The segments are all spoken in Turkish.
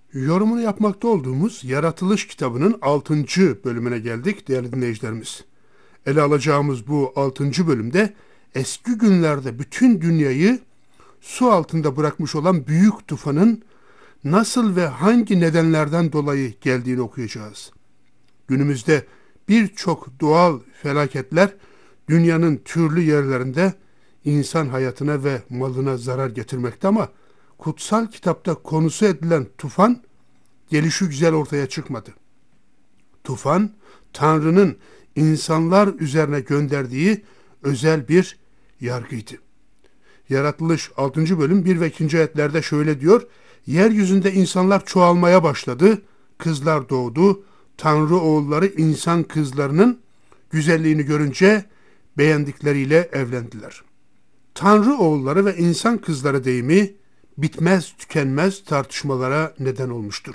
Yorumunu yapmakta olduğumuz Yaratılış kitabının 6. bölümüne geldik değerli dinleyicilerimiz. Ele alacağımız bu 6. bölümde eski günlerde bütün dünyayı su altında bırakmış olan büyük tufanın nasıl ve hangi nedenlerden dolayı geldiğini okuyacağız. Günümüzde birçok doğal felaketler dünyanın türlü yerlerinde insan hayatına ve malına zarar getirmekte ama kutsal kitapta konusu edilen tufan gelişigüzel ortaya çıkmadı. Tufan, Tanrı'nın insanlar üzerine gönderdiği özel bir yargıydı. Yaratılış 6. bölüm 1 ve 2. ayetlerde şöyle diyor: Yeryüzünde insanlar çoğalmaya başladı, kızlar doğdu, Tanrı oğulları insan kızlarının güzelliğini görünce beğendikleriyle evlendiler. Tanrı oğulları ve insan kızları deyimi bitmez tükenmez tartışmalara neden olmuştur.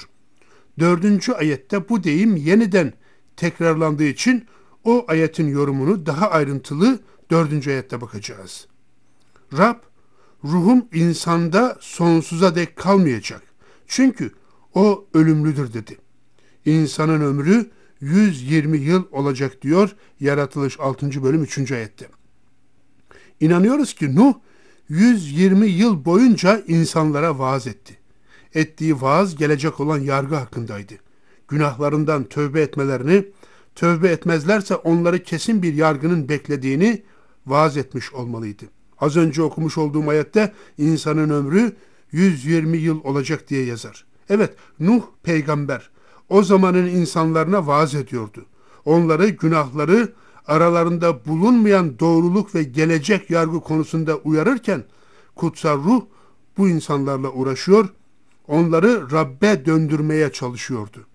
4. ayette bu deyim yeniden tekrarlandığı için o ayetin yorumunu daha ayrıntılı 4. ayette bakacağız. Rab, ruhum insanda sonsuza dek kalmayacak. Çünkü o ölümlüdür dedi. İnsanın ömrü 120 yıl olacak diyor Yaratılış 6. bölüm 3. ayette. İnanıyoruz ki Nuh 120 yıl boyunca insanlara vaaz etti. Ettiği vaaz gelecek olan yargı hakkındaydı. Günahlarından tövbe etmelerini, tövbe etmezlerse onları kesin bir yargının beklediğini vaaz etmiş olmalıydı. Az önce okumuş olduğum ayette insanın ömrü 120 yıl olacak diye yazar. Evet, Nuh peygamber o zamanın insanlarına vaaz ediyordu. Onları günahları aralarında bulunmayan doğruluk ve gelecek yargı konusunda uyarırken kutsal ruh bu insanlarla uğraşıyor, onları Rabbe döndürmeye çalışıyordu.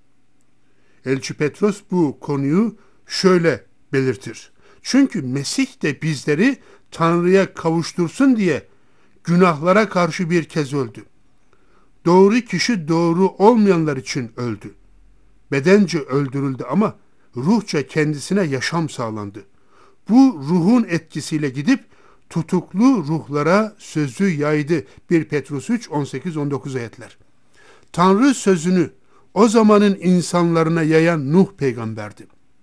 Elçi Petros bu konuyu şöyle belirtir. Çünkü Mesih de bizleri Tanrı'ya kavuştursun diye günahlara karşı bir kez öldü. Doğru kişi doğru olmayanlar için öldü. Bedence öldürüldü ama ruhça kendisine yaşam sağlandı. Bu ruhun etkisiyle gidip tutuklu ruhlara sözü yaydı. 1 Petrus 3, 18-19 ayetler. Tanrı sözünü o zamanın insanlarına yayan Nuh peygamberdi.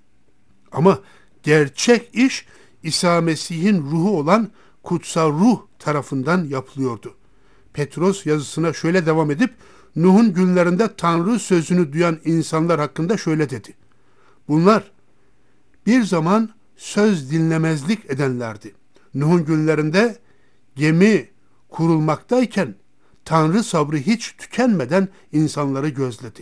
Ama gerçek iş İsa Mesih'in ruhu olan kutsal ruh tarafından yapılıyordu. Petros yazısına şöyle devam edip Nuh'un günlerinde Tanrı sözünü duyan insanlar hakkında şöyle dedi. Bunlar bir zaman söz dinlemezlik edenlerdi. Nuh'un günlerinde gemi kurulmaktayken Tanrı sabrı hiç tükenmeden insanları gözledi.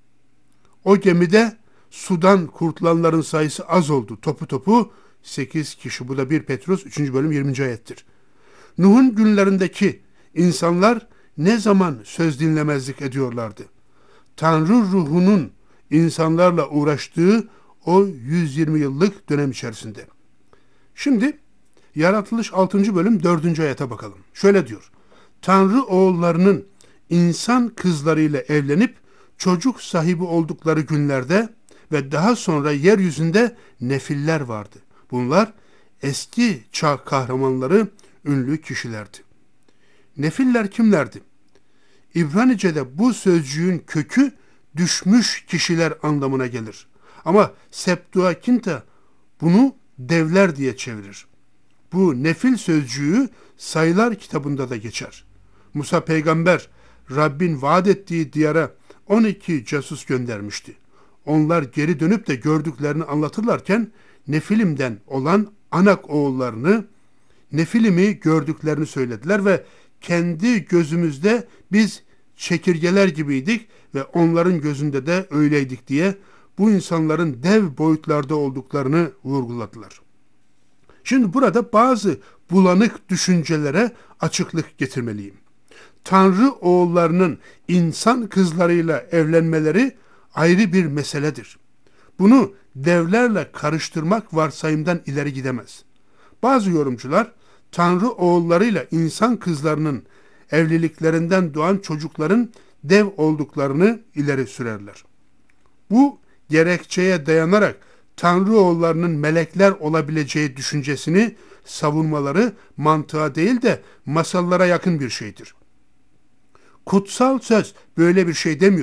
O gemide sudan kurtulanların sayısı az oldu. Topu topu 8 kişi. Bu da 1 Petrus 3. bölüm 20. ayettir. Nuh'un günlerindeki insanlar ne zaman söz dinlemezlik ediyorlardı? Tanrı ruhunun insanlarla uğraştığı o 120 yıllık dönem içerisinde. Şimdi Yaratılış 6. bölüm 4. ayete bakalım. Şöyle diyor. Tanrı oğullarının insan kızlarıyla evlenip çocuk sahibi oldukları günlerde ve daha sonra yeryüzünde nefiller vardı. Bunlar eski çağ kahramanları, ünlü kişilerdi. Nefiller kimlerdi? İbranice'de bu sözcüğün kökü düşmüş kişiler anlamına gelir. Ama Septuaginta bunu devler diye çevirir. Bu nefil sözcüğü Sayılar kitabında da geçer. Musa peygamber Rabbin vaat ettiği diyara 12 casus göndermişti. Onlar geri dönüp de gördüklerini anlatırlarken Nefilim'den olan Anak oğullarını Nefilimi gördüklerini söylediler ve kendi gözümüzde biz çekirgeler gibiydik ve onların gözünde de öyleydik diye bu insanların dev boyutlarda olduklarını vurguladılar. Şimdi burada bazı bulanık düşüncelere açıklık getirmeliyim. Tanrı oğullarının insan kızlarıyla evlenmeleri ayrı bir meseledir. Bunu devlerle karıştırmak varsayımdan ileri gidemez. Bazı yorumcular Tanrı oğullarıyla insan kızlarının evliliklerinden doğan çocukların dev olduklarını ileri sürerler. Bu gerekçeye dayanarak Tanrı oğullarının melekler olabileceği düşüncesini savunmaları mantığa değil de masallara yakın bir şeydir. Kutsal söz böyle bir şey demiyor.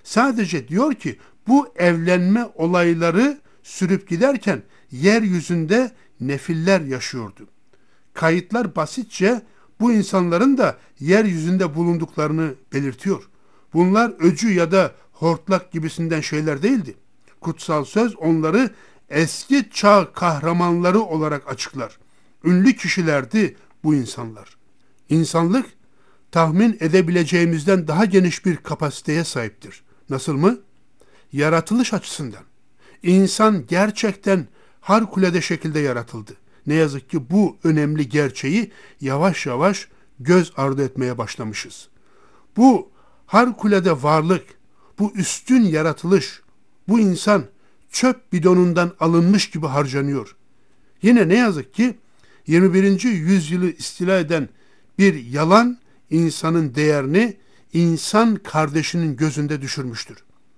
Sadece diyor ki bu evlenme olayları sürüp giderken yeryüzünde nefiller yaşıyordu. Kayıtlar basitçe bu insanların da yeryüzünde bulunduklarını belirtiyor. Bunlar öcü ya da hortlak gibisinden şeyler değildi. Kutsal söz onları eski çağ kahramanları olarak açıklar. Ünlü kişilerdi bu insanlar. İnsanlık tahmin edebileceğimizden daha geniş bir kapasiteye sahiptir. Nasıl mı? Yaratılış açısından. İnsan gerçekten harikulade şekilde yaratıldı. Ne yazık ki bu önemli gerçeği yavaş yavaş göz ardı etmeye başlamışız. Bu harikulade varlık, bu üstün yaratılış, bu insan çöp bidonundan alınmış gibi harcanıyor. Yine ne yazık ki 21. yüzyılı istila eden bir yalan insanın değerini insan kardeşinin gözünde düşürmüştür.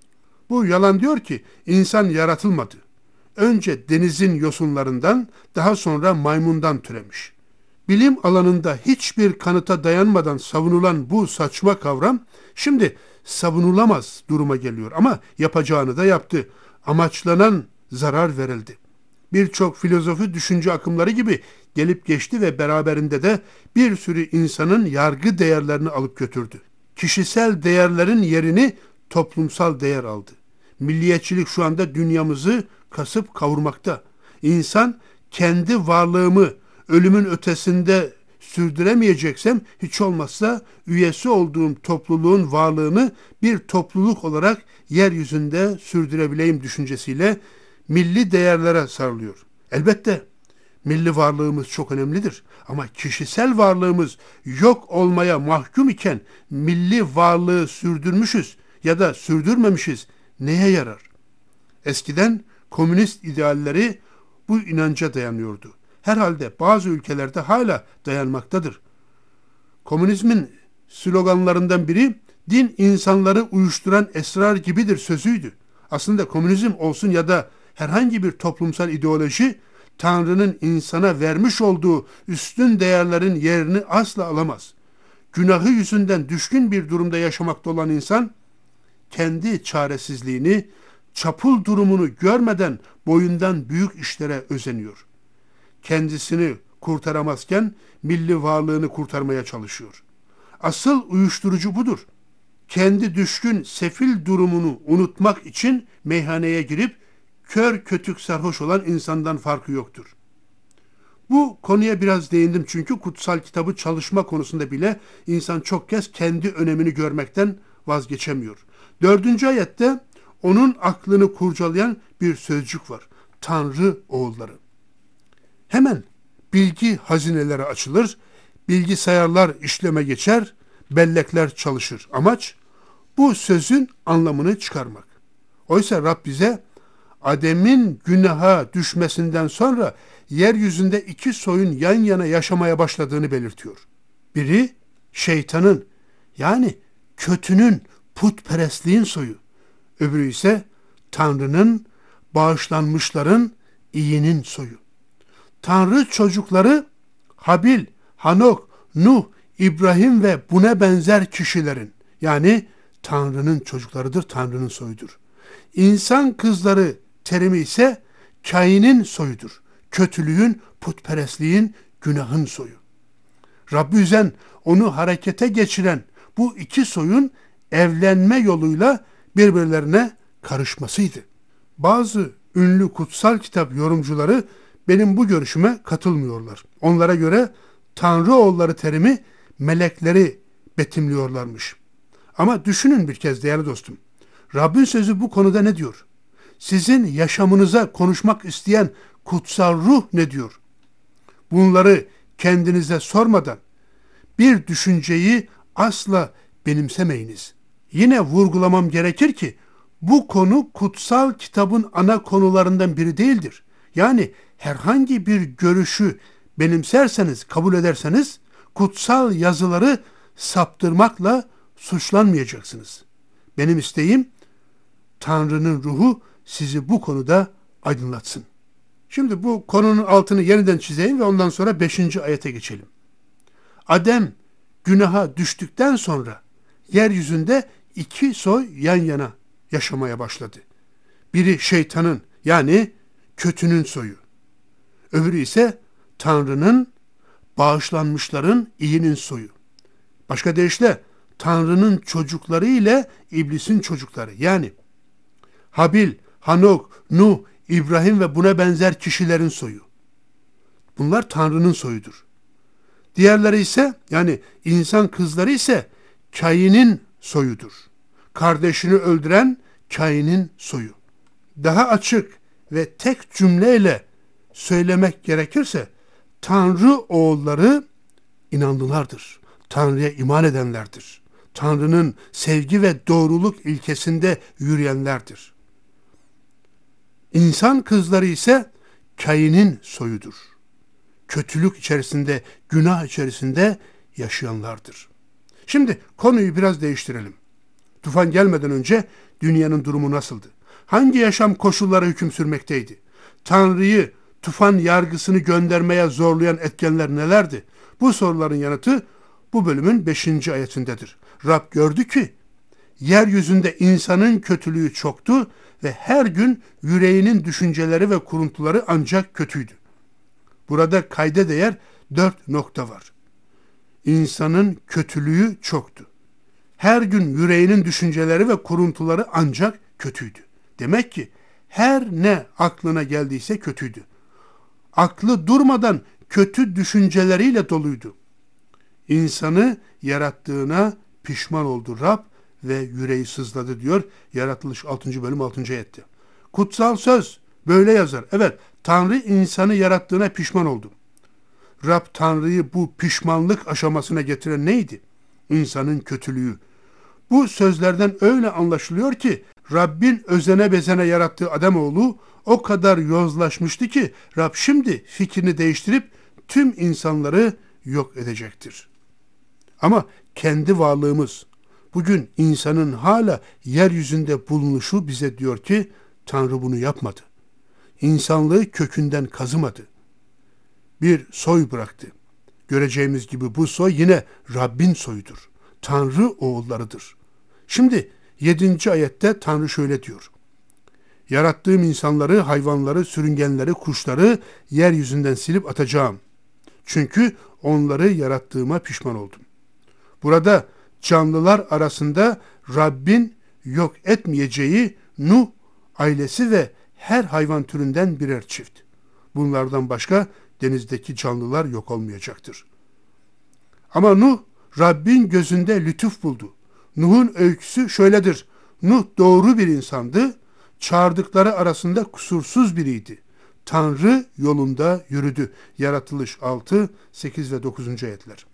Bu yalan diyor ki insan yaratılmadı. Önce denizin yosunlarından, daha sonra maymundan türemiş. Bilim alanında hiçbir kanıta dayanmadan savunulan bu saçma kavram şimdi savunulamaz duruma geliyor ama yapacağını da yaptı. Amaçlanan zarar verildi. Birçok filozofi düşünce akımları gibi gelip geçti ve beraberinde de bir sürü insanın yargı değerlerini alıp götürdü. Kişisel değerlerin yerini toplumsal değer aldı. Milliyetçilik şu anda dünyamızı kasıp kavurmakta. İnsan kendi varlığımı ölümün ötesinde sürdüremeyeceksem hiç olmazsa üyesi olduğum topluluğun varlığını bir topluluk olarak yeryüzünde sürdürebileyim düşüncesiyle milli değerlere sarılıyor. Elbette milli varlığımız çok önemlidir ama kişisel varlığımız yok olmaya mahkum iken milli varlığı sürdürmüşüz ya da sürdürmemişiz neye yarar? Eskiden komünist idealleri bu inanca dayanıyordu. Herhalde bazı ülkelerde hala dayanmaktadır. Komünizmin sloganlarından biri din insanları uyuşturan esrar gibidir sözüydü. Aslında komünizm olsun ya da herhangi bir toplumsal ideoloji Tanrı'nın insana vermiş olduğu üstün değerlerin yerini asla alamaz. Günahı yüzünden düşkün bir durumda yaşamakta olan insan kendi çaresizliğini, çapul durumunu görmeden boyundan büyük işlere özeniyor. Kendisini kurtaramazken milli varlığını kurtarmaya çalışıyor. Asıl uyuşturucu budur. Kendi düşkün, sefil durumunu unutmak için meyhaneye girip kör kötük sarhoş olan insandan farkı yoktur. Bu konuya biraz değindim çünkü kutsal kitabı çalışma konusunda bile insan çok kez kendi önemini görmekten vazgeçemiyor. 4. ayette onun aklını kurcalayan bir sözcük var. Tanrı oğulları. Hemen bilgi hazineleri açılır, bilgisayarlar işleme geçer, bellekler çalışır. Amaç bu sözün anlamını çıkarmak. Oysa Rab bize Adem'in günaha düşmesinden sonra yeryüzünde 2 soyun yan yana yaşamaya başladığını belirtiyor. Biri şeytanın yani kötünün, putperestliğin soyu. Öbürü ise Tanrı'nın, bağışlanmışların, iyinin soyu. Tanrı çocukları Habil, Hanok, Nuh, İbrahim ve buna benzer kişilerin yani Tanrı'nın çocuklarıdır, Tanrı'nın soyudur. İnsan kızları terimi ise Kain'in soyudur. Kötülüğün, putperestliğin, günahın soyu. Rabbi üzen, onu harekete geçiren bu 2 soyun evlenme yoluyla birbirlerine karışmasıydı. Bazı ünlü kutsal kitap yorumcuları benim bu görüşüme katılmıyorlar. Onlara göre Tanrı oğulları terimi melekleri betimliyorlarmış. Ama düşünün bir kez değerli dostum. Rabbin sözü bu konuda ne diyor? Sizin yaşamınıza konuşmak isteyen kutsal ruh ne diyor? Bunları kendinize sormadan bir düşünceyi asla benimsemeyiniz. Yine vurgulamam gerekir ki bu konu kutsal kitabın ana konularından biri değildir. Yani herhangi bir görüşü benimserseniz, kabul ederseniz kutsal yazıları saptırmakla suçlanmayacaksınız. Benim isteğim Tanrı'nın ruhu sizi bu konuda aydınlatsın. Şimdi bu konunun altını yeniden çizeyim ve ondan sonra 5. ayete geçelim. Adem günaha düştükten sonra yeryüzünde 2 soy yan yana yaşamaya başladı. Biri şeytanın yani kötünün soyu. Öbürü ise Tanrı'nın, bağışlanmışların, iyinin soyu. Başka deyişle Tanrı'nın çocukları ile iblisin çocukları. Yani Habil, Hanok, Nuh, İbrahim ve buna benzer kişilerin soyu. Bunlar Tanrı'nın soyudur. Diğerleri ise yani insan kızları ise Kain'in soyudur. Kardeşini öldüren Kain'in soyu. Daha açık ve tek cümleyle söylemek gerekirse Tanrı oğulları inanlılardır. Tanrı'ya iman edenlerdir. Tanrı'nın sevgi ve doğruluk ilkesinde yürüyenlerdir. İnsan kızları ise Kain'in soyudur. Kötülük içerisinde, günah içerisinde yaşayanlardır. Şimdi konuyu biraz değiştirelim. Tufan gelmeden önce dünyanın durumu nasıldı? Hangi yaşam koşulları hüküm sürmekteydi? Tanrı'yı tufan yargısını göndermeye zorlayan etkenler nelerdi? Bu soruların yanıtı bu bölümün 5. ayetindedir. Rab gördü ki yeryüzünde insanın kötülüğü çoktu ve her gün yüreğinin düşünceleri ve kuruntuları ancak kötüydü. Burada kayda değer 4 nokta var. İnsanın kötülüğü çoktu. Her gün yüreğinin düşünceleri ve kuruntuları ancak kötüydü. Demek ki her ne aklına geldiyse kötüydü. Aklı durmadan kötü düşünceleriyle doluydu. İnsanı yarattığına pişman oldu Rab ve yüreği sızladı diyor Yaratılış 6. bölüm 6. ayette. Kutsal söz böyle yazar. Evet, Tanrı insanı yarattığına pişman oldu. Rab Tanrı'yı bu pişmanlık aşamasına getiren neydi? İnsanın kötülüğü. Bu sözlerden öyle anlaşılıyor ki Rabbin özene bezene yarattığı Ademoğlu o kadar yozlaşmıştı ki Rab şimdi fikrini değiştirip tüm insanları yok edecektir. Ama kendi varlığımız, bugün insanın hala yeryüzünde bulunuşu bize diyor ki Tanrı bunu yapmadı. İnsanlığı kökünden kazımadı. Bir soy bıraktı. Göreceğimiz gibi bu soy yine Rabbin soyudur. Tanrı oğullarıdır. Şimdi 7. ayette Tanrı şöyle diyor. Yarattığım insanları, hayvanları, sürüngenleri, kuşları yeryüzünden silip atacağım. Çünkü onları yarattığıma pişman oldum. Burada canlılar arasında Rabbin yok etmeyeceği Nuh ailesi ve her hayvan türünden birer çift. Bunlardan başka denizdeki canlılar yok olmayacaktır. Ama Nuh Rabbin gözünde lütuf buldu. Nuh'un öyküsü şöyledir. Nuh doğru bir insandı. Çağırdıkları arasında kusursuz biriydi. Tanrı yolunda yürüdü. Yaratılış 6, 8 ve 9. ayetler.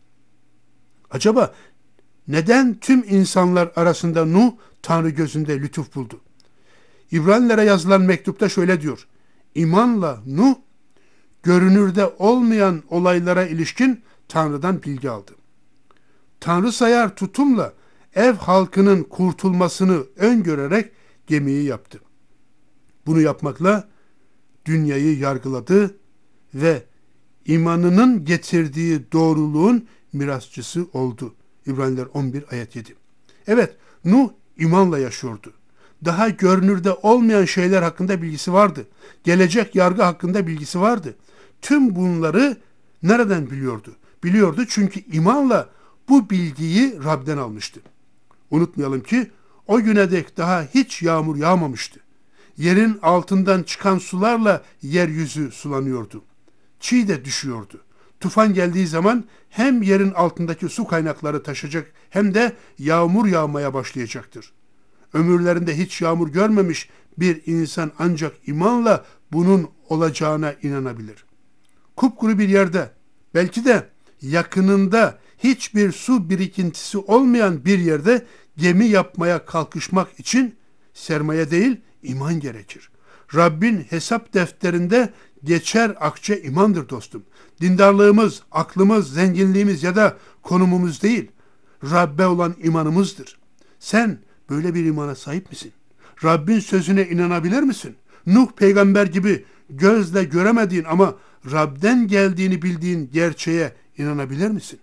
Acaba neden tüm insanlar arasında Nuh Tanrı gözünde lütuf buldu? İbranilere yazılan mektupta şöyle diyor. İmanla Nuh görünürde olmayan olaylara ilişkin Tanrı'dan bilgi aldı. Tanrı sayar tutumla ev halkının kurtulmasını öngörerek gemiyi yaptı. Bunu yapmakla dünyayı yargıladı ve imanının getirdiği doğruluğun mirasçısı oldu. İbraniler 11 ayet 7. Evet, Nuh imanla yaşıyordu. Daha görünürde olmayan şeyler hakkında bilgisi vardı. Gelecek yargı hakkında bilgisi vardı. Tüm bunları nereden biliyordu? Biliyordu çünkü imanla bu bilgiyi Rab'den almıştı. Unutmayalım ki o güne dek daha hiç yağmur yağmamıştı. Yerin altından çıkan sularla yeryüzü sulanıyordu. Çiğ de düşüyordu. Tufan geldiği zaman hem yerin altındaki su kaynakları taşacak hem de yağmur yağmaya başlayacaktır. Ömürlerinde hiç yağmur görmemiş bir insan ancak imanla bunun olacağına inanabilir. Kupkuru bir yerde, belki de yakınında hiçbir su birikintisi olmayan bir yerde gemi yapmaya kalkışmak için sermaye değil, iman gerekir. Rabbin hesap defterinde geçer akçe imandır dostum. Dindarlığımız, aklımız, zenginliğimiz ya da konumumuz değil, Rabbe olan imanımızdır. Sen böyle bir imana sahip misin? Rabbin sözüne inanabilir misin? Nuh peygamber gibi gözle göremediğin ama Rab'den geldiğini bildiğin gerçeğe inanabilir misin?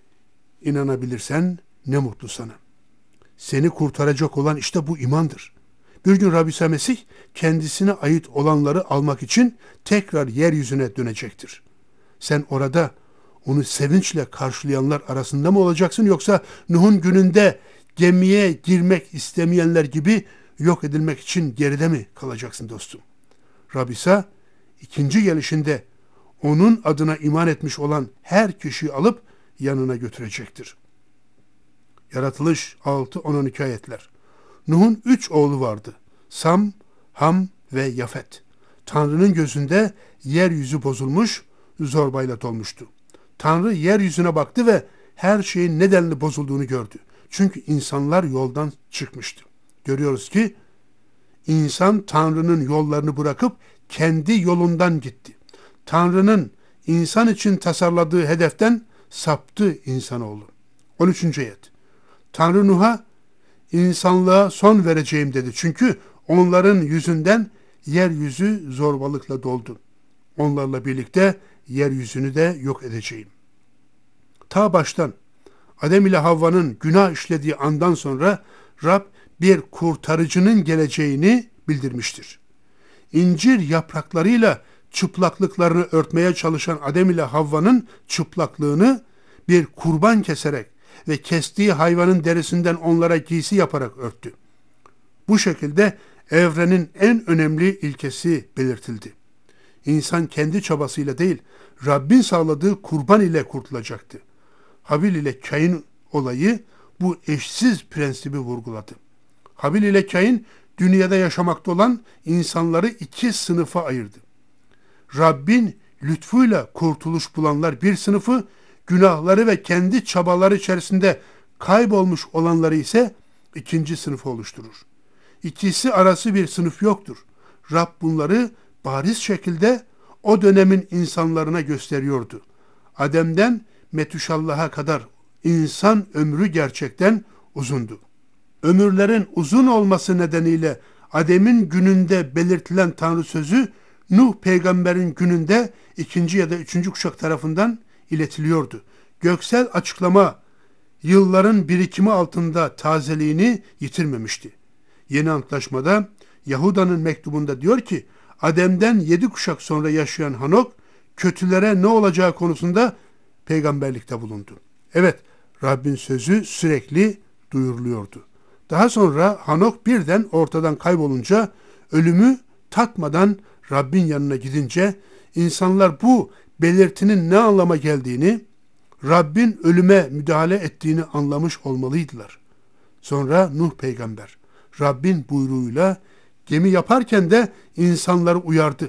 İnanabilirsen ne mutlu sana. Seni kurtaracak olan işte bu imandır. Bir gün Rab İsa Mesih kendisine ait olanları almak için tekrar yeryüzüne dönecektir. Sen orada onu sevinçle karşılayanlar arasında mı olacaksın, yoksa Nuh'un gününde gemiye girmek istemeyenler gibi yok edilmek için geride mi kalacaksın dostum? Rab İsa ikinci gelişinde onun adına iman etmiş olan her kişiyi alıp yanına götürecektir. Yaratılış 6-10-12 ayetler. Nuh'un 3 oğlu vardı. Sam, Ham ve Yafet. Tanrı'nın gözünde yeryüzü bozulmuş, zorbayla dolmuştu. Tanrı yeryüzüne baktı ve her şeyin nedenli bozulduğunu gördü. Çünkü insanlar yoldan çıkmıştı. Görüyoruz ki insan Tanrı'nın yollarını bırakıp kendi yolundan gitti. Tanrı'nın insan için tasarladığı hedeften saptı insanoğlu. 13. ayet. Tanrı Nuh'a insanlığa son vereceğim dedi. Çünkü onların yüzünden yeryüzü zorbalıkla doldu. Onlarla birlikte yeryüzünü de yok edeceğim. Ta baştan Adem ile Havva'nın günah işlediği andan sonra Rab bir kurtarıcının geleceğini bildirmiştir. İncir yapraklarıyla çıplaklıklarını örtmeye çalışan Adem ile Havva'nın çıplaklığını bir kurban keserek ve kestiği hayvanın derisinden onlara giysi yaparak örttü. Bu şekilde evrenin en önemli ilkesi belirtildi. İnsan kendi çabasıyla değil, Rabbin sağladığı kurban ile kurtulacaktı. Habil ile Kain olayı bu eşsiz prensibi vurguladı. Habil ile Kain dünyada yaşamakta olan insanları iki sınıfa ayırdı. Rabbin lütfuyla kurtuluş bulanlar bir sınıfı, günahları ve kendi çabaları içerisinde kaybolmuş olanları ise ikinci sınıfı oluşturur. İkisi arası bir sınıf yoktur. Rab bunları bariz şekilde o dönemin insanlarına gösteriyordu. Adem'den Metuşallah'a kadar insan ömrü gerçekten uzundu. Ömürlerin uzun olması nedeniyle Adem'in gününde belirtilen Tanrı sözü Nuh peygamberin gününde ikinci ya da üçüncü kuşak tarafından iletiliyordu. Göksel açıklama yılların birikimi altında tazeliğini yitirmemişti. Yeni Antlaşmada Yahuda'nın mektubunda diyor ki, Adem'den 7 kuşak sonra yaşayan Hanok kötülere ne olacağı konusunda peygamberlikte bulundu. Evet, Rabbin sözü sürekli duyuruluyordu. Daha sonra Hanok birden ortadan kaybolunca, ölümü tatmadan Rabbin yanına gidince insanlar bu belirtinin ne anlama geldiğini, Rabbin ölüme müdahale ettiğini anlamış olmalıydılar. Sonra Nuh peygamber Rabbin buyruğuyla gemi yaparken de insanları uyardı.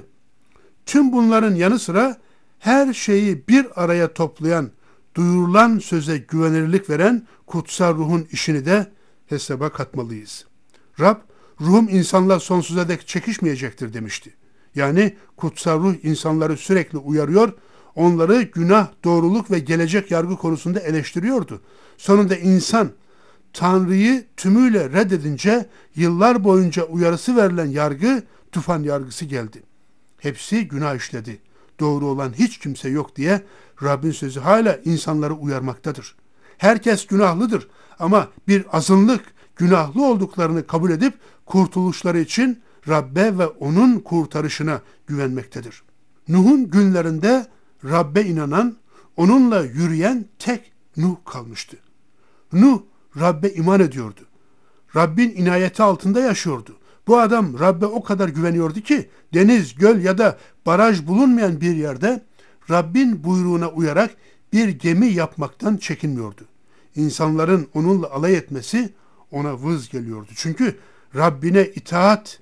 Tüm bunların yanı sıra her şeyi bir araya toplayan, duyurulan söze güvenirlik veren kutsal ruhun işini de hesaba katmalıyız. Rab, ruhum insanlar sonsuza dek çekişmeyecektir demişti. Yani kutsal ruh insanları sürekli uyarıyor, onları günah, doğruluk ve gelecek yargı konusunda eleştiriyordu. Sonunda insan Tanrı'yı tümüyle reddedince yıllar boyunca uyarısı verilen yargı, tufan yargısı geldi. Hepsi günah işledi. Doğru olan hiç kimse yok diye Rabbin sözü hala insanları uyarmaktadır. Herkes günahlıdır ama bir azınlık günahlı olduklarını kabul edip kurtuluşları için Rabbe ve onun kurtarışına güvenmektedir. Nuh'un günlerinde Rabbe inanan, onunla yürüyen tek Nuh kalmıştı. Nuh Rabbe iman ediyordu. Rabbin inayeti altında yaşıyordu. Bu adam Rabbe o kadar güveniyordu ki deniz, göl ya da baraj bulunmayan bir yerde Rabbin buyruğuna uyarak bir gemi yapmaktan çekinmiyordu. İnsanların onunla alay etmesi ona vız geliyordu. Çünkü Rabbine itaat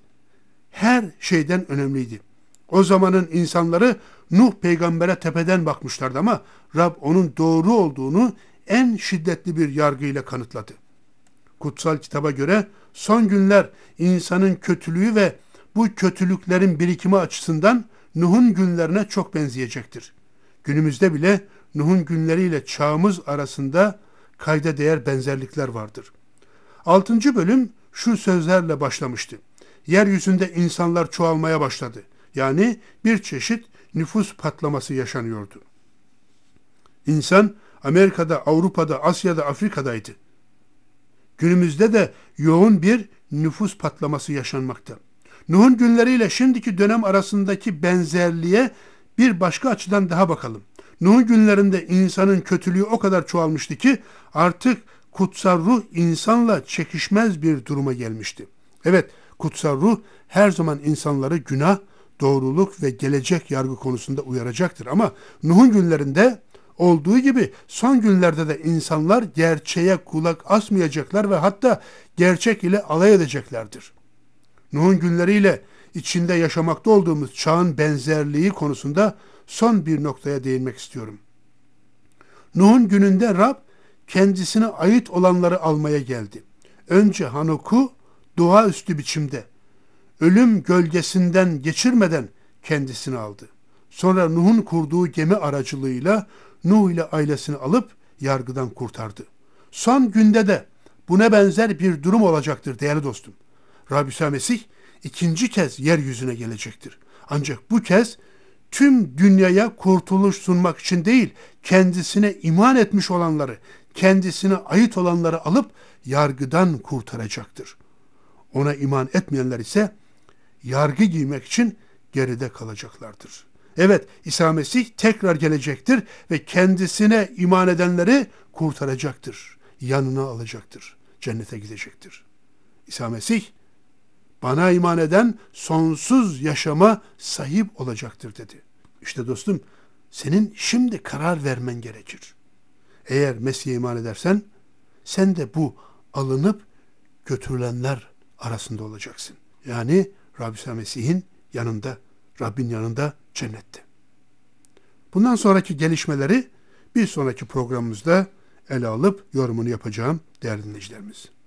her şeyden önemliydi. O zamanın insanları Nuh peygambere tepeden bakmışlardı ama Rab onun doğru olduğunu en şiddetli bir yargıyla kanıtladı. Kutsal kitaba göre son günler insanın kötülüğü ve bu kötülüklerin birikimi açısından Nuh'un günlerine çok benzeyecektir. Günümüzde bile Nuh'un günleriyle çağımız arasında kayda değer benzerlikler vardır. 6. bölüm şu sözlerle başlamıştı. Yeryüzünde insanlar çoğalmaya başladı. Yani bir çeşit nüfus patlaması yaşanıyordu. İnsan Amerika'da, Avrupa'da, Asya'da, Afrika'daydı. Günümüzde de yoğun bir nüfus patlaması yaşanmakta. Nuh'un günleriyle şimdiki dönem arasındaki benzerliğe bir başka açıdan daha bakalım. Nuh'un günlerinde insanın kötülüğü o kadar çoğalmıştı ki artık kutsal ruh insanla çekişmez bir duruma gelmişti. Evet, kutsal ruh her zaman insanları günah, doğruluk ve gelecek yargı konusunda uyaracaktır. Ama Nuh'un günlerinde olduğu gibi son günlerde de insanlar gerçeğe kulak asmayacaklar ve hatta gerçek ile alay edeceklerdir. Nuh'un günleriyle içinde yaşamakta olduğumuz çağın benzerliği konusunda son bir noktaya değinmek istiyorum. Nuh'un gününde Rab kendisine ait olanları almaya geldi. Önce Hanok'u doğaüstü biçimde, ölüm gölgesinden geçirmeden kendisini aldı. Sonra Nuh'un kurduğu gemi aracılığıyla Nuh ile ailesini alıp yargıdan kurtardı. Son günde de buna benzer bir durum olacaktır değerli dostum. Rabbi İsa Mesih ikinci kez yeryüzüne gelecektir. Ancak bu kez tüm dünyaya kurtuluş sunmak için değil, kendisine iman etmiş olanları, kendisine ait olanları alıp yargıdan kurtaracaktır. Ona iman etmeyenler ise yargı giymek için geride kalacaklardır. Evet, İsa Mesih tekrar gelecektir ve kendisine iman edenleri kurtaracaktır. Yanına alacaktır. Cennete gidecektir. İsa Mesih, bana iman eden sonsuz yaşama sahip olacaktır dedi. İşte dostum, senin şimdi karar vermen gerekir. Eğer Mesih'e iman edersen, sen de bu alınıp götürülenler arasında olacaksın. Yani Rabbi İsa Mesih'in yanında, Rabbin yanında, cennette. Bundan sonraki gelişmeleri bir sonraki programımızda ele alıp yorumunu yapacağım değerli dinleyicilerimiz.